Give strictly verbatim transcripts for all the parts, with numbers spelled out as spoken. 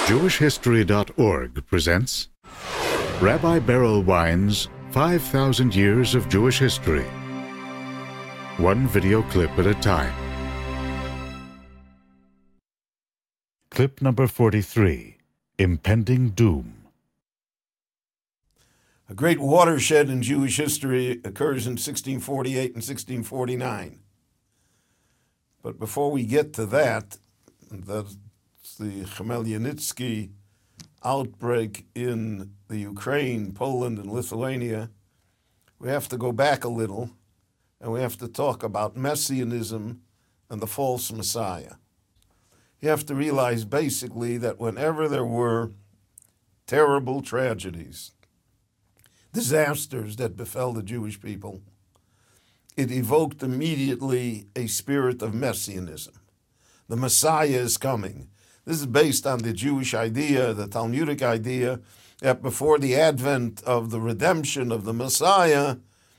Jewish History dot org presents Rabbi Berel Wein's five thousand Years of Jewish History. One video clip at a time. Clip number forty-three, Impending Doom. A great watershed in Jewish history occurs in sixteen forty-eight and sixteen forty-nine. But before we get to that, that's the Khmelnytsky outbreak in the Ukraine, Poland, and Lithuania, we have to go back a little, and we have to talk about Messianism and the false Messiah. You have to realize basically that whenever there were terrible tragedies, disasters that befell the Jewish people, it evoked immediately a spirit of Messianism. The Messiah is coming. This is based on the Jewish idea, the Talmudic idea, that before the advent of the redemption of the Messiah,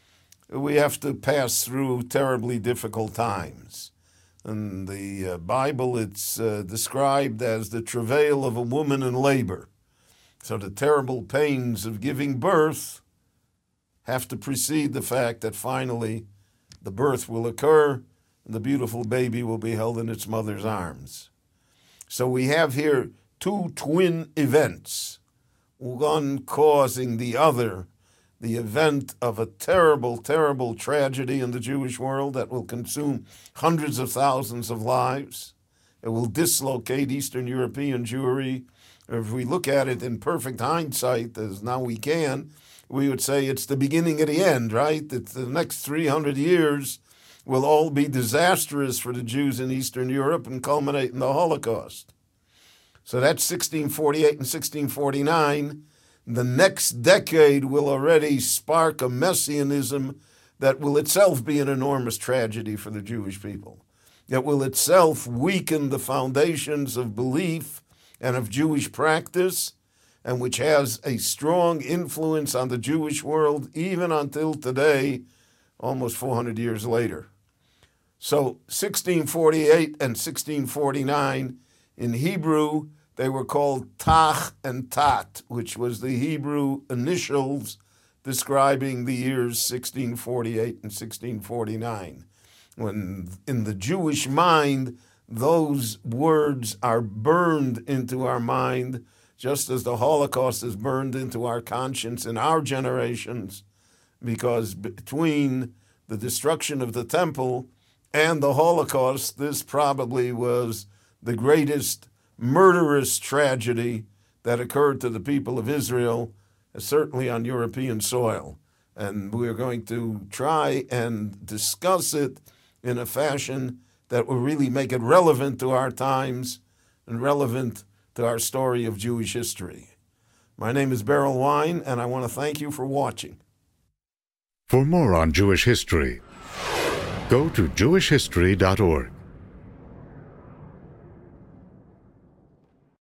we have to pass through terribly difficult times. In the uh, Bible, it's uh, described as the travail of a woman in labor. So the terrible pains of giving birth have to precede the fact that finally the birth will occur and the beautiful baby will be held in its mother's arms. So we have here two twin events, one causing the other, the event of a terrible, terrible tragedy in the Jewish world that will consume hundreds of thousands of lives. It will dislocate Eastern European Jewry. If we look at it in perfect hindsight, as now we can, we would say it's the beginning of the end, right? That the next three hundred years will all be disastrous for the Jews in Eastern Europe and culminate in the Holocaust. So that's sixteen forty-eight and sixteen forty-nine. The next decade will already spark a messianism that will itself be an enormous tragedy for the Jewish people, that will itself weaken the foundations of belief and of Jewish practice, and which has a strong influence on the Jewish world even until today, almost four hundred years later. So sixteen forty-eight and sixteen forty-nine, in Hebrew, they were called Tach and Tat, which was the Hebrew initials describing the years sixteen forty-eight and sixteen forty-nine. When in the Jewish mind, those words are burned into our mind, just as the Holocaust is burned into our conscience in our generations, because between the destruction of the temple and the Holocaust, this probably was the greatest murderous tragedy that occurred to the people of Israel, certainly on European soil. And we are going to try and discuss it in a fashion that will really make it relevant to our times and relevant to our story of Jewish history. My name is Berel Wein, and I want to thank you for watching. For more on Jewish history, go to Jewish History dot org.